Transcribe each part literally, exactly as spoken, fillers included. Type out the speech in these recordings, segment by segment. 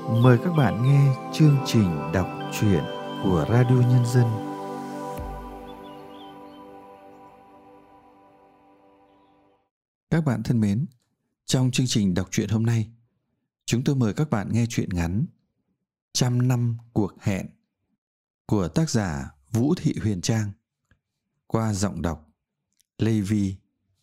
Mời các bạn nghe chương trình đọc truyện của Radio Nhân dân. Các bạn thân mến, trong chương trình đọc truyện hôm nay, chúng tôi mời các bạn nghe truyện ngắn Trăm năm cuộc hẹn của tác giả Vũ Thị Huyền Trang qua giọng đọc Lê Vi.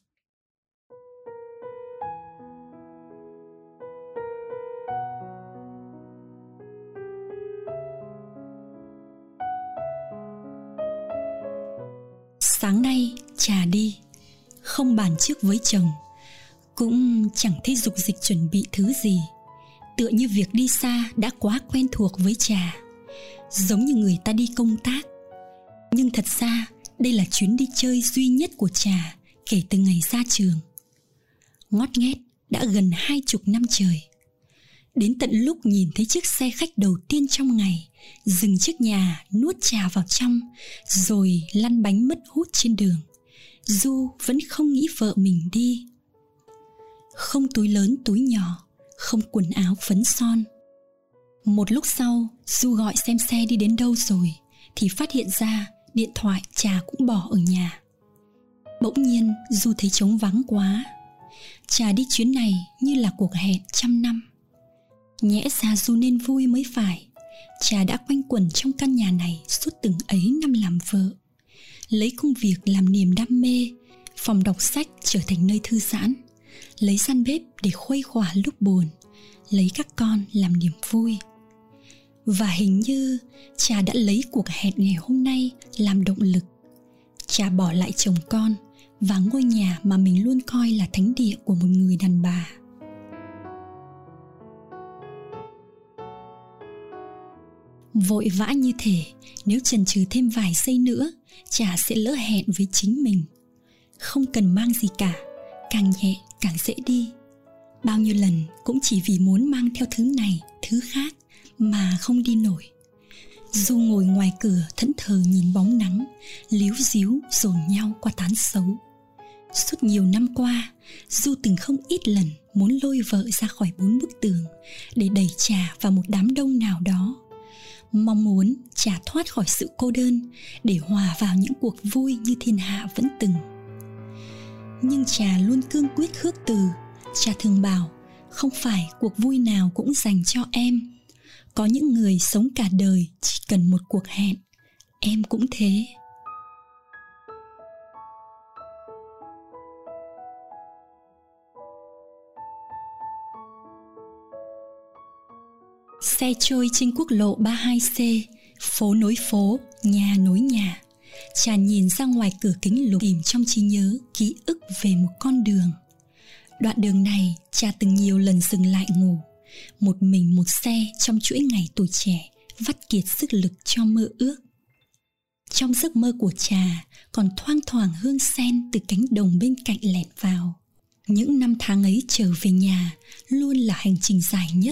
Sáng nay Trà đi, không bàn trước với chồng, cũng chẳng thấy dục dịch chuẩn bị thứ gì. Tựa như việc đi xa đã quá quen thuộc với Trà, giống như người ta đi công tác. Nhưng thật ra đây là chuyến đi chơi duy nhất của Trà kể từ ngày ra trường. Ngót nghét đã gần hai chục năm trời. Đến tận lúc nhìn thấy chiếc xe khách đầu tiên trong ngày dừng trước nhà, nuốt Trà vào trong, rồi lăn bánh mất hút trên đường, Du vẫn không nghĩ vợ mình đi. Không túi lớn túi nhỏ, không quần áo phấn son. Một lúc sau, Du gọi xem xe đi đến đâu rồi, thì phát hiện ra điện thoại Trà cũng bỏ ở nhà. Bỗng nhiên Du thấy trống vắng quá. Trà đi chuyến này như là cuộc hẹn trăm năm. Nhẽ ra Du nên vui mới phải. Trà đã quanh quẩn trong căn nhà này suốt từng ấy năm làm vợ, lấy công việc làm niềm đam mê, phòng đọc sách trở thành nơi thư giãn, lấy gian bếp để khuây khỏa lúc buồn, lấy các con làm niềm vui. Và hình như Trà đã lấy cuộc hẹn ngày hôm nay làm động lực. Trà bỏ lại chồng con và ngôi nhà mà mình luôn coi là thánh địa của một người đàn bà. Vội vã như thể nếu chần chừ thêm vài giây nữa, Trà sẽ lỡ hẹn với chính mình. Không cần mang gì cả, càng nhẹ càng dễ đi. Bao nhiêu lần cũng chỉ vì muốn mang theo thứ này, thứ khác mà không đi nổi. Du ngồi ngoài cửa thẫn thờ nhìn bóng nắng líu ríu dồn nhau qua tán xấu. Suốt nhiều năm qua, Du từng không ít lần muốn lôi vợ ra khỏi bốn bức tường để đẩy Trà vào một đám đông nào đó, mong muốn Trà thoát khỏi sự cô đơn để hòa vào những cuộc vui như thiên hạ vẫn từng. Nhưng Trà luôn cương quyết khước từ. Trà thường bảo không phải cuộc vui nào cũng dành cho em. Có những người sống cả đời chỉ cần một cuộc hẹn. Em cũng thế. Xe trôi trên quốc lộ ba mươi hai C, phố nối phố, nhà nối nhà. Trà nhìn ra ngoài cửa kính lục tìm trong trí nhớ ký ức về một con đường. Đoạn đường này Trà từng nhiều lần dừng lại ngủ, một mình một xe trong chuỗi ngày tuổi trẻ vắt kiệt sức lực cho mơ ước. Trong giấc mơ của Trà còn thoang thoảng hương sen từ cánh đồng bên cạnh lẻn vào. Những năm tháng ấy trở về nhà luôn là hành trình dài nhất.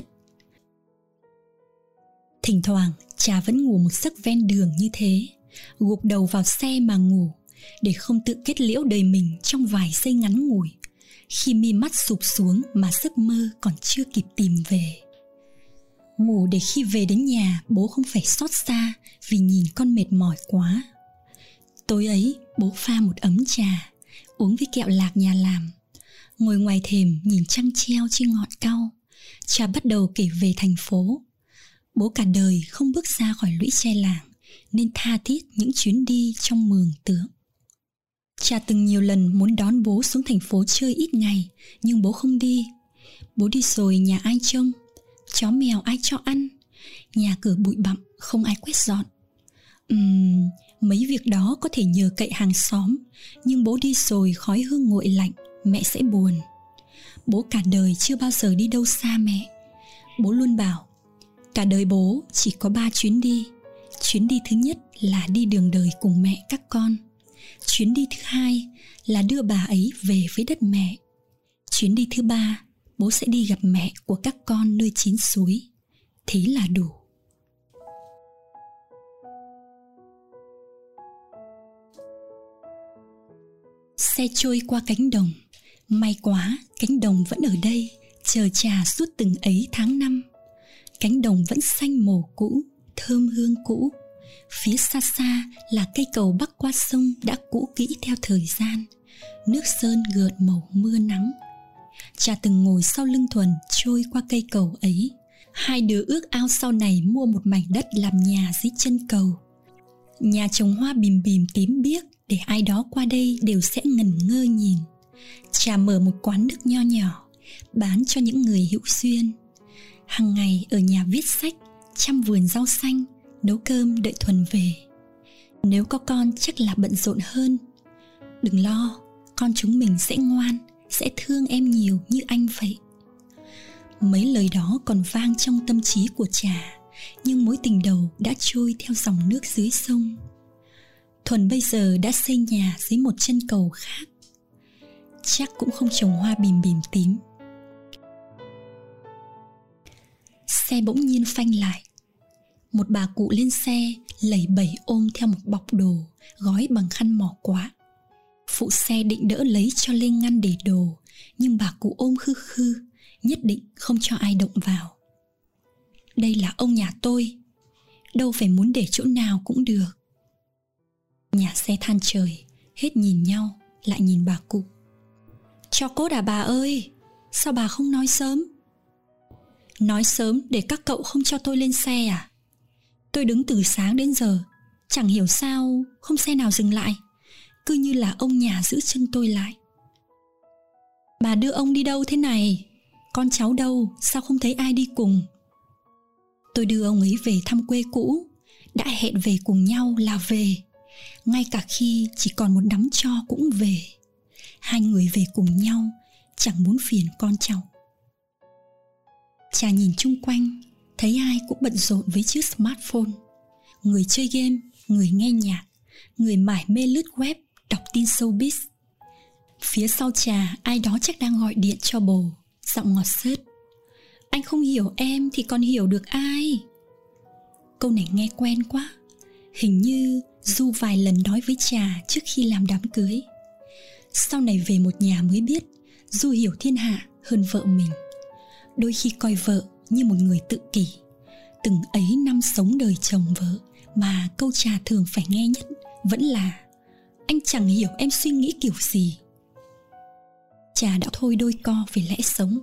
Thỉnh thoảng Trà vẫn ngủ một giấc ven đường như thế, gục đầu vào xe mà ngủ, để không tự kết liễu đời mình trong vài giây ngắn ngủi, khi mi mắt sụp xuống mà giấc mơ còn chưa kịp tìm về. Ngủ để khi về đến nhà bố không phải xót xa vì nhìn con mệt mỏi quá. Tối ấy bố pha một ấm trà, uống với kẹo lạc nhà làm, ngồi ngoài thềm nhìn trăng treo trên ngọn cau. Trà bắt đầu kể về thành phố. Bố cả đời không bước ra khỏi lũy tre làng, nên tha thiết những chuyến đi trong mường tượng. Trà từng nhiều lần muốn đón bố xuống thành phố chơi ít ngày, nhưng bố không đi. Bố đi rồi nhà ai trông? Chó mèo ai cho ăn? Nhà cửa bụi bặm không ai quét dọn. Ừm, mấy việc đó có thể nhờ cậy hàng xóm, nhưng bố đi rồi khói hương nguội lạnh, mẹ sẽ buồn. Bố cả đời chưa bao giờ đi đâu xa mẹ. Bố luôn bảo cả đời bố chỉ có ba chuyến đi. Chuyến đi thứ nhất là đi đường đời cùng mẹ các con. Chuyến đi thứ hai là đưa bà ấy về với đất mẹ. Chuyến đi thứ ba, bố sẽ đi gặp mẹ của các con nơi chín suối. Thế là đủ. Xe trôi qua cánh đồng. May quá, cánh đồng vẫn ở đây, chờ Trà suốt từng ấy tháng năm. Cánh đồng vẫn xanh màu cũ, thơm hương cũ. Phía xa xa là cây cầu bắc qua sông đã cũ kỹ theo thời gian. Nước sơn gợn màu mưa nắng. Cha từng ngồi sau lưng Thuần trôi qua cây cầu ấy. Hai đứa ước ao sau này mua một mảnh đất làm nhà dưới chân cầu. Nhà trồng hoa bìm bìm tím biếc, để ai đó qua đây đều sẽ ngẩn ngơ nhìn. Cha mở một quán nước nho nhỏ, bán cho những người hữu duyên. Hằng ngày ở nhà viết sách, chăm vườn rau xanh, nấu cơm đợi Thuần về. Nếu có con chắc là bận rộn hơn. Đừng lo, con chúng mình sẽ ngoan, sẽ thương em nhiều như anh vậy. Mấy lời đó còn vang trong tâm trí của cha, nhưng mối tình đầu đã trôi theo dòng nước dưới sông. Thuần bây giờ đã xây nhà dưới một chân cầu khác. Chắc cũng không trồng hoa bìm bìm tím. Xe bỗng nhiên phanh lại. Một bà cụ lên xe, lẩy bẩy ôm theo một bọc đồ, gói bằng khăn mỏ quá. Phụ xe định đỡ lấy cho lên ngăn để đồ, nhưng bà cụ ôm khư khư, nhất định không cho ai động vào. Đây là ông nhà tôi, đâu phải muốn để chỗ nào cũng được. Nhà xe than trời, hết nhìn nhau, lại nhìn bà cụ. Cho cốt à bà ơi, sao bà không nói sớm? Nói sớm để các cậu không cho tôi lên xe à? Tôi đứng từ sáng đến giờ, chẳng hiểu sao không xe nào dừng lại, cứ như là ông nhà giữ chân tôi lại. Bà đưa ông đi đâu thế này? Con cháu đâu, sao không thấy ai đi cùng? Tôi đưa ông ấy về thăm quê cũ, đã hẹn về cùng nhau là về. Ngay cả khi chỉ còn một nắm tro cũng về. Hai người về cùng nhau, chẳng muốn phiền con cháu. Cha nhìn chung quanh, thấy ai cũng bận rộn với chiếc smartphone. Người chơi game, người nghe nhạc, người mải mê lướt web, đọc tin showbiz. Phía sau cha, ai đó chắc đang gọi điện cho bồ, giọng ngọt xớt. Anh không hiểu em thì còn hiểu được ai? Câu này nghe quen quá. Hình như Du vài lần nói với cha trước khi làm đám cưới. Sau này về một nhà mới biết Du hiểu thiên hạ hơn vợ mình. Đôi khi coi vợ như một người tự kỷ. Từng ấy năm sống đời chồng vợ, mà câu cha thường phải nghe nhất vẫn là anh chẳng hiểu em suy nghĩ kiểu gì. Cha đã thôi đôi co về lẽ sống.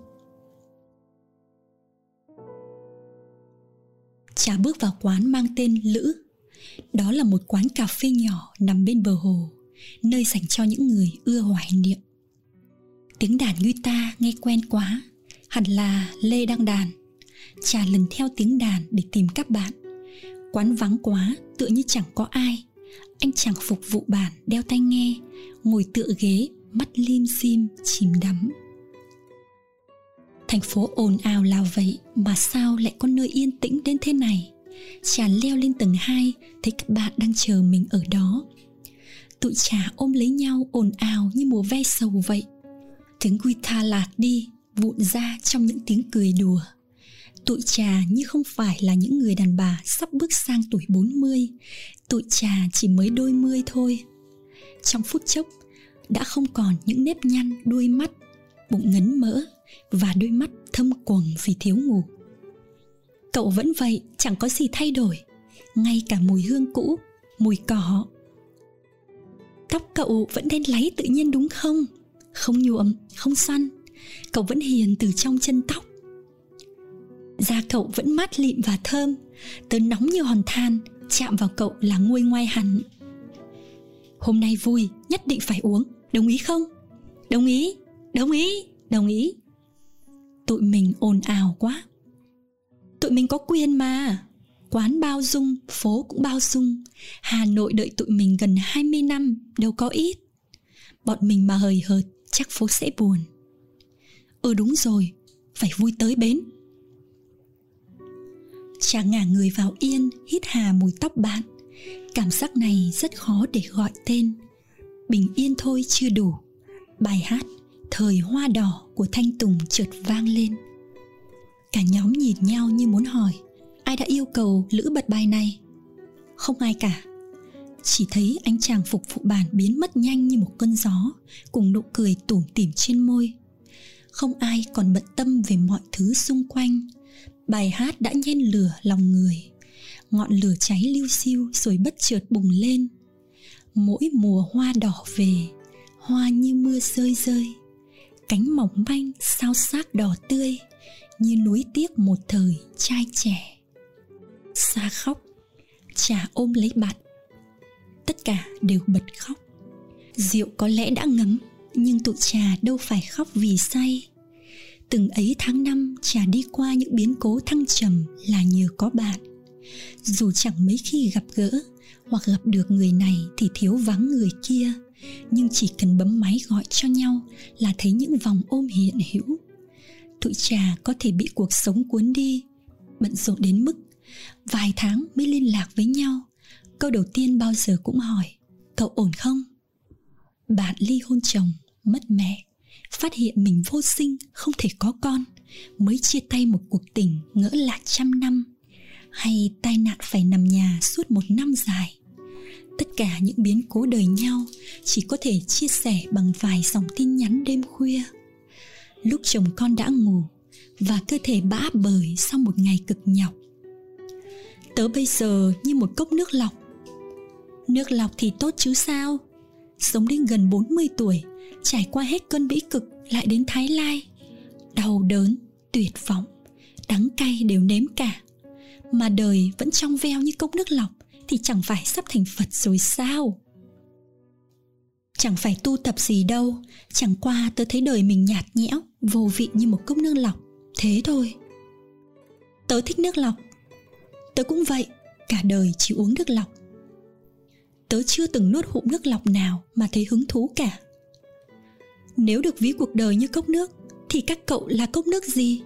Cha bước vào quán mang tên Lữ. Đó là một quán cà phê nhỏ nằm bên bờ hồ, nơi dành cho những người ưa hoài niệm. Tiếng đàn guitar nghe quen quá, hẳn là Lê đang đàn. Cha lần theo tiếng đàn để tìm các bạn. Quán vắng quá, tựa như chẳng có ai. Anh chàng phục vụ bàn đeo tai nghe, ngồi tựa ghế, mắt lim dim chìm đắm. Thành phố ồn ào là vậy, mà sao lại có nơi yên tĩnh đến thế này? Cha leo lên tầng hai, thấy các bạn đang chờ mình ở đó. Tụi cha ôm lấy nhau ồn ào như mùa ve sầu vậy. Tiếng guitar lạt đi, vụn ra trong những tiếng cười đùa. Tụi cha như không phải là những người đàn bà sắp bước sang tuổi bốn mươi. Tụi cha chỉ mới đôi mươi thôi. Trong phút chốc, đã không còn những nếp nhăn đuôi mắt, bụng ngấn mỡ và đôi mắt thâm quầng vì thiếu ngủ. Cậu vẫn vậy, chẳng có gì thay đổi. Ngay cả mùi hương cũ, mùi cỏ. Tóc cậu vẫn đen láy tự nhiên đúng không? Không nhuộm, không xoăn. Cậu vẫn hiền từ trong chân tóc. Da cậu vẫn mát lịm và thơm. Tớ nóng như hòn than, chạm vào cậu là nguôi ngoai hẳn. Hôm nay vui, nhất định phải uống. Đồng ý không? Đồng ý, đồng ý, đồng ý. Tụi mình ồn ào quá. Tụi mình có quyền mà. Quán bao dung, phố cũng bao dung. Hà Nội đợi tụi mình gần hai mươi năm, đâu có ít. Bọn mình mà hời hợt, chắc phố sẽ buồn. Ừ đúng rồi, phải vui tới bến. Cha ngả người vào yên, hít hà mùi tóc bạn. Cảm giác này rất khó để gọi tên. Bình yên thôi chưa đủ. Bài hát Thời Hoa Đỏ của Thanh Tùng chợt vang lên. Cả nhóm nhìn nhau như muốn hỏi ai đã yêu cầu Lữ bật bài này. Không ai cả. Chỉ thấy anh chàng phục vụ bàn biến mất nhanh như một cơn gió, cùng nụ cười tủm tỉm trên môi. không ai còn bận tâm về mọi thứ xung quanh. Bài hát đã nhen lửa lòng người. Ngọn lửa cháy liu xiu rồi bất chợt bùng lên. Mỗi mùa hoa đỏ về, hoa như mưa rơi rơi, cánh mỏng manh sao xác đỏ tươi, như nuối tiếc một thời trai trẻ. Sa khóc, Trà ôm lấy bạn. Tất cả đều bật khóc. Rượu có lẽ đã ngấm, nhưng tụi Trà đâu phải khóc vì say. Từng ấy tháng năm, Trà đi qua những biến cố thăng trầm là nhờ có bạn. Dù chẳng mấy khi gặp gỡ, hoặc gặp được người này thì thiếu vắng người kia, nhưng chỉ cần bấm máy gọi cho nhau là thấy những vòng ôm hiện hữu. Tụi Trà có thể bị cuộc sống cuốn đi, bận rộn đến mức vài tháng mới liên lạc với nhau. Câu đầu tiên bao giờ cũng hỏi: cậu ổn không? Bạn ly hôn chồng, mất mẹ, phát hiện mình vô sinh, không thể có con, mới chia tay một cuộc tình ngỡ là trăm năm, hay tai nạn phải nằm nhà suốt một năm dài. Tất cả những biến cố đời nhau chỉ có thể chia sẻ bằng vài dòng tin nhắn đêm khuya, lúc chồng con đã ngủ và cơ thể bã bời sau một ngày cực nhọc. Tớ bây giờ như một cốc nước lọc. Nước lọc thì tốt chứ sao? Sống đến gần bốn mươi tuổi, trải qua hết cơn bĩ cực lại đến Thái Lai. Đau đớn, tuyệt vọng, đắng cay đều nếm cả. Mà đời vẫn trong veo như cốc nước lọc thì chẳng phải sắp thành Phật rồi sao? Chẳng phải tu tập gì đâu, chẳng qua tớ thấy đời mình nhạt nhẽo, vô vị như một cốc nước lọc, thế thôi. Tớ thích nước lọc. Tớ cũng vậy, cả đời chỉ uống nước lọc. Tớ chưa từng nuốt hụm nước lọc nào mà thấy hứng thú cả. Nếu được ví cuộc đời như cốc nước thì các cậu là cốc nước gì?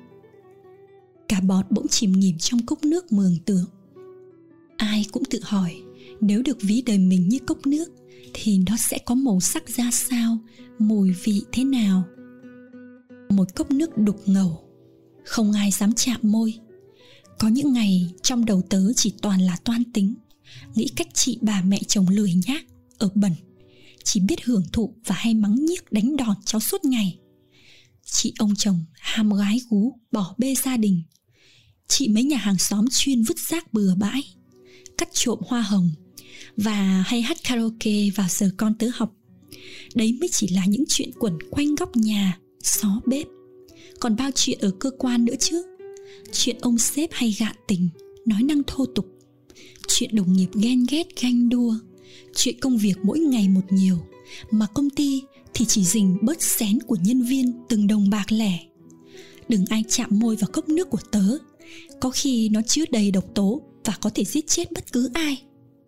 Cả bọt bỗng chìm nghỉm trong cốc nước mường tượng. Ai cũng tự hỏi, nếu được ví đời mình như cốc nước thì nó sẽ có màu sắc ra sao, mùi vị thế nào? Một cốc nước đục ngầu, không ai dám chạm môi. Có những ngày trong đầu tớ chỉ toàn là toan tính, nghĩ cách chị bà mẹ chồng lười nhác, ở bẩn, chỉ biết hưởng thụ và hay mắng nhiếc đánh đòn cháu suốt ngày. Chị ông chồng ham gái gú, bỏ bê gia đình. Chị mấy nhà hàng xóm chuyên vứt rác bừa bãi, cắt trộm hoa hồng và hay hát karaoke vào giờ con tớ học. Đấy mới chỉ là những chuyện quẩn quanh góc nhà, xó bếp. Còn bao chuyện ở cơ quan nữa chứ. Chuyện ông sếp hay gạ tình, nói năng thô tục. Chuyện đồng nghiệp ghen ghét ganh đua. Chuyện công việc mỗi ngày một nhiều, mà công ty thì chỉ dình bớt xén của nhân viên từng đồng bạc lẻ. Đừng ai chạm môi vào cốc nước của tớ, có khi nó chứa đầy độc tố và có thể giết chết bất cứ ai.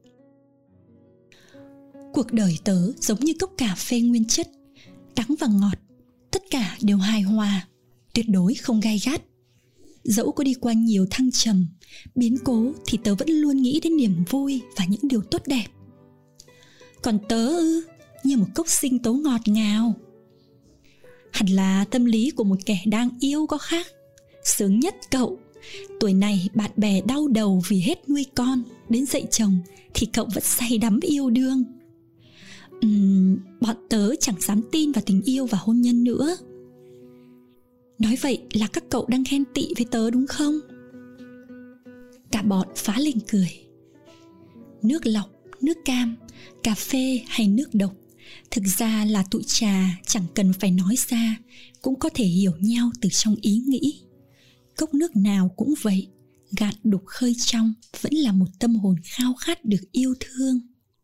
Cuộc đời tớ giống như cốc cà phê nguyên chất, đắng và ngọt, tất cả đều hài hòa, tuyệt đối không gai gắt. Dẫu có đi qua nhiều thăng trầm, biến cố thì tớ vẫn luôn nghĩ đến niềm vui và những điều tốt đẹp. Còn tớ ư, như một cốc sinh tố ngọt ngào. Hẳn là tâm lý của một kẻ đang yêu có khác. Sướng nhất cậu, tuổi này bạn bè đau đầu vì hết nuôi con, đến dạy chồng thì cậu vẫn say đắm yêu đương. uhm, Bọn tớ chẳng dám tin vào tình yêu và hôn nhân nữa. Nói vậy là các cậu đang ghen tị với tớ đúng không? Cả bọn phá lên cười. Nước lọc, nước cam, cà phê hay nước độc, thực ra là tụi Trà chẳng cần phải nói ra cũng có thể hiểu nhau từ trong ý nghĩ. Cốc nước nào cũng vậy, gạn đục khơi trong vẫn là một tâm hồn khao khát được yêu thương.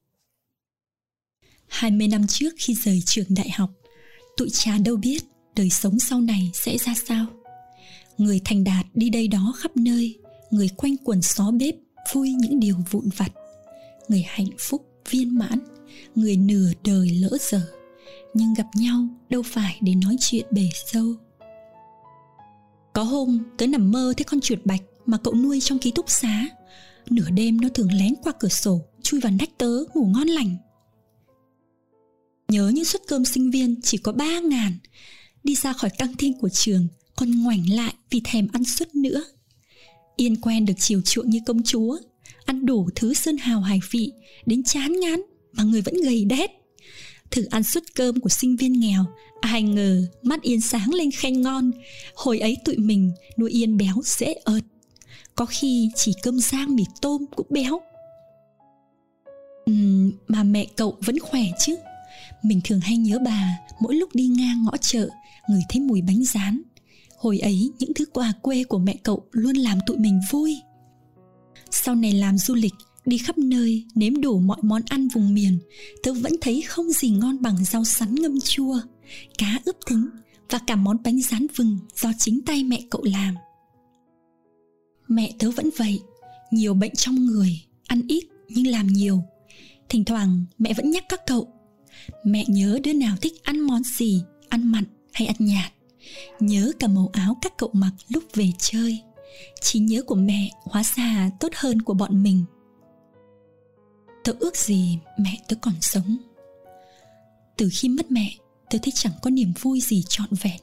Hai mươi năm trước khi rời trường đại học, tụi Trà đâu biết đời sống sau này sẽ ra sao. Người thành đạt đi đây đó khắp nơi, người quanh quần xó bếp vui những điều vụn vặt, người hạnh phúc viên mãn, người nửa đời lỡ dở, nhưng gặp nhau đâu phải để nói chuyện bể sâu. Có hôm tớ nằm mơ thấy con chuột bạch mà cậu nuôi trong ký túc xá. Nửa đêm nó thường lén qua cửa sổ chui vào nách tớ ngủ ngon lành. Nhớ những suất cơm sinh viên chỉ có ba ngàn. Đi ra khỏi căng tin của trường còn ngoảnh lại vì thèm ăn suất nữa. Yên quen được chiều chuộng như công chúa, ăn đủ thứ sơn hào hải vị đến chán ngán mà người vẫn gầy đét. thử ăn suất cơm của sinh viên nghèo. Ai ngờ mắt Yên sáng lên khen ngon. Hồi ấy tụi mình nuôi Yên béo dễ ợt, có khi chỉ cơm rang mì tôm cũng béo. Ừm, mà mẹ cậu vẫn khỏe chứ? Mình thường hay nhớ bà mỗi lúc đi ngang ngõ chợ, ngửi thấy mùi bánh rán. Hồi ấy những thứ quà quê của mẹ cậu luôn làm tụi mình vui. Sau này làm du lịch, đi khắp nơi, nếm đủ mọi món ăn vùng miền, tớ vẫn thấy không gì ngon bằng rau sắn ngâm chua, cá ướp thính và cả món bánh rán vừng do chính tay mẹ cậu làm. Mẹ tớ vẫn vậy, nhiều bệnh trong người, ăn ít nhưng làm nhiều. Thỉnh thoảng mẹ vẫn nhắc các cậu, mẹ nhớ đứa nào thích ăn món gì, ăn mặn hay ăn nhạt. Nhớ cả màu áo các cậu mặc lúc về chơi. Trí nhớ của mẹ hóa ra tốt hơn của bọn mình. Tớ ước gì mẹ tớ còn sống. Từ khi mất mẹ, tớ thấy chẳng có niềm vui gì trọn vẹn.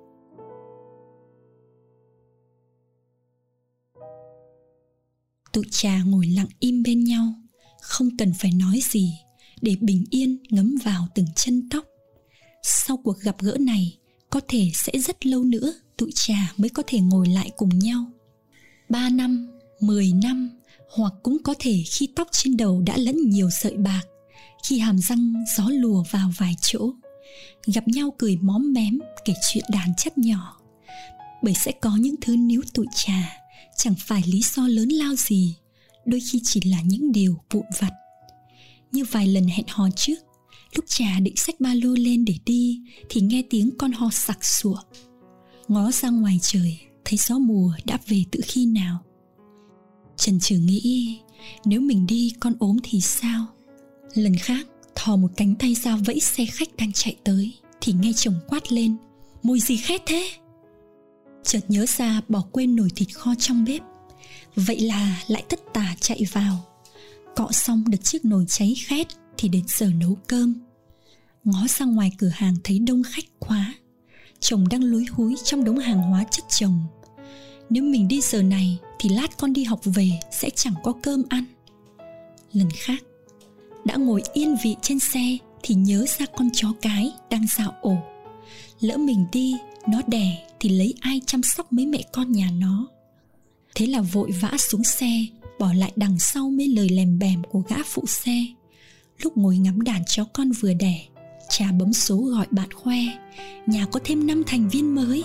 Tụi trà ngồi lặng im bên nhau, không cần phải nói gì, để bình yên ngấm vào từng chân tóc. Sau cuộc gặp gỡ này, có thể sẽ rất lâu nữa tụi trà mới có thể ngồi lại cùng nhau. Ba năm, mười năm, hoặc cũng có thể khi tóc trên đầu đã lẫn nhiều sợi bạc, khi hàm răng gió lùa vào vài chỗ, gặp nhau cười móm mém kể chuyện đàn chất nhỏ. Bởi sẽ có những thứ níu tụi trà chẳng phải lý do lớn lao gì, đôi khi chỉ là những điều vụn vặt. Như vài lần hẹn hò trước, lúc trà định xách ba lô lên để đi thì nghe tiếng con ho sặc sụa. Ngó ra ngoài trời, thấy gió mùa đã về từ khi nào. Chần chừ nghĩ, nếu mình đi con ốm thì sao? Lần khác thò một cánh tay ra vẫy xe khách đang chạy tới thì nghe chồng quát lên, mùi gì khét thế? Chợt nhớ ra bỏ quên nồi thịt kho trong bếp. Vậy là lại tất tả chạy vào. Cọ xong được chiếc nồi cháy khét thì đến giờ nấu cơm. Ngó ra ngoài cửa hàng thấy đông khách quá. Chồng đang lúi húi trong đống hàng hóa chất chồng. Nếu mình đi giờ này thì lát con đi học về sẽ chẳng có cơm ăn. Lần khác, đã ngồi yên vị trên xe thì nhớ ra con chó cái đang dạo ổ. Lỡ mình đi, nó đẻ thì lấy ai chăm sóc mấy mẹ con nhà nó. Thế là vội vã xuống xe, bỏ lại đằng sau mấy lời lèm bèm của gã phụ xe. Lúc ngồi ngắm đàn chó con vừa đẻ, Trà bấm số gọi bạn khoe, nhà có thêm năm thành viên mới.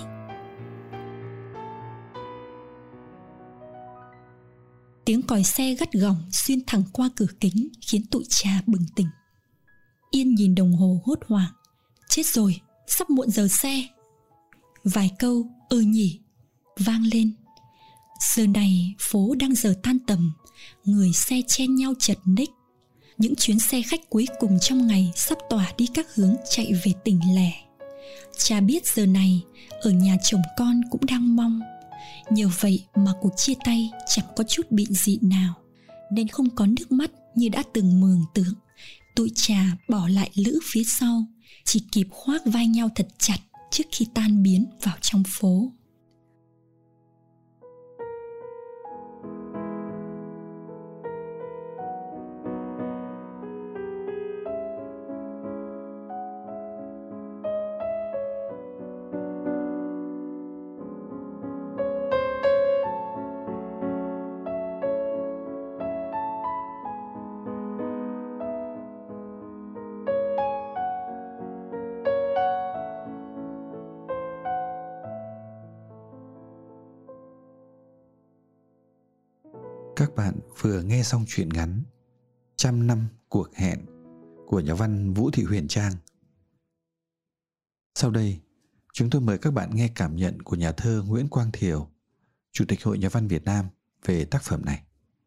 Tiếng còi xe gắt gỏng xuyên thẳng qua cửa kính khiến tụi Trà bừng tỉnh. Yên nhìn đồng hồ hốt hoảng. Chết rồi, sắp muộn giờ xe. Vài câu ừ nhỉ vang lên. Giờ này phố đang giờ tan tầm, người xe chen nhau chật ních. Những chuyến xe khách cuối cùng trong ngày sắp tỏa đi các hướng chạy về tỉnh lẻ. Cha biết giờ này ở nhà chồng con cũng đang mong. Nhờ vậy mà cuộc chia tay chẳng có chút bị dị nào, nên không có nước mắt như đã từng mường tượng. Tụi Trà bỏ lại Lữ phía sau, chỉ kịp khoác vai nhau thật chặt trước khi tan biến vào trong phố. Các bạn vừa nghe xong truyện ngắn Trăm năm cuộc hẹn của nhà văn Vũ Thị Huyền Trang. Sau đây, chúng tôi mời các bạn nghe cảm nhận của nhà thơ Nguyễn Quang Thiều, Chủ tịch Hội Nhà văn Việt Nam về tác phẩm này.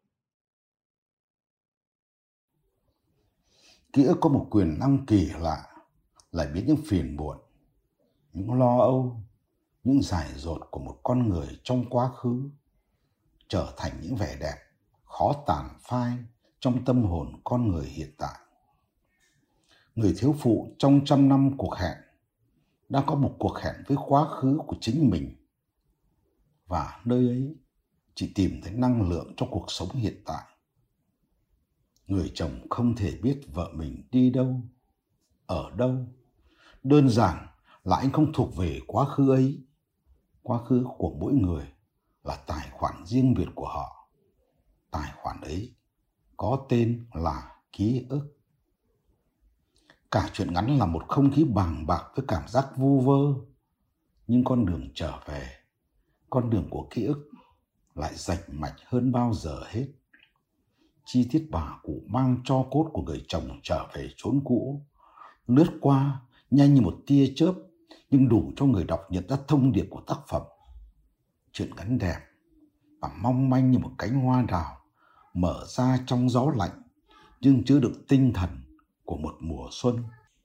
Ký ức có một quyền năng kỳ lạ, lại biến những phiền muộn, những lo âu, những dại dột của một con người trong quá khứ trở thành những vẻ đẹp khó tàn phai trong tâm hồn con người hiện tại. Người thiếu phụ trong trăm năm cuộc hẹn đã có một cuộc hẹn với quá khứ của chính mình, và nơi ấy chị tìm thấy năng lượng cho cuộc sống hiện tại. Người chồng không thể biết vợ mình đi đâu, ở đâu. Đơn giản là anh không thuộc về quá khứ ấy. Quá khứ của mỗi người là tài khoản riêng biệt của họ. Tài khoản ấy có tên là ký ức. Cả truyện ngắn là một không khí bàng bạc với cảm giác vu vơ. Nhưng con đường trở về, con đường của ký ức lại rạch mạch hơn bao giờ hết. Chi tiết bà cụ mang tro cốt của người chồng trở về chốn cũ, lướt qua nhanh như một tia chớp, nhưng đủ cho người đọc nhận ra thông điệp của tác phẩm. Truyện ngắn đẹp và mong manh như một cánh hoa đào mở ra trong gió lạnh, nhưng chứa đựng tinh thần của một mùa xuân.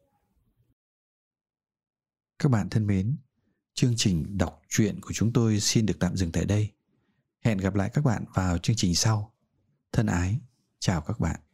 Các bạn thân mến, chương trình đọc truyện của chúng tôi xin được tạm dừng tại đây. Hẹn gặp lại các bạn vào chương trình sau. Thân ái, chào các bạn.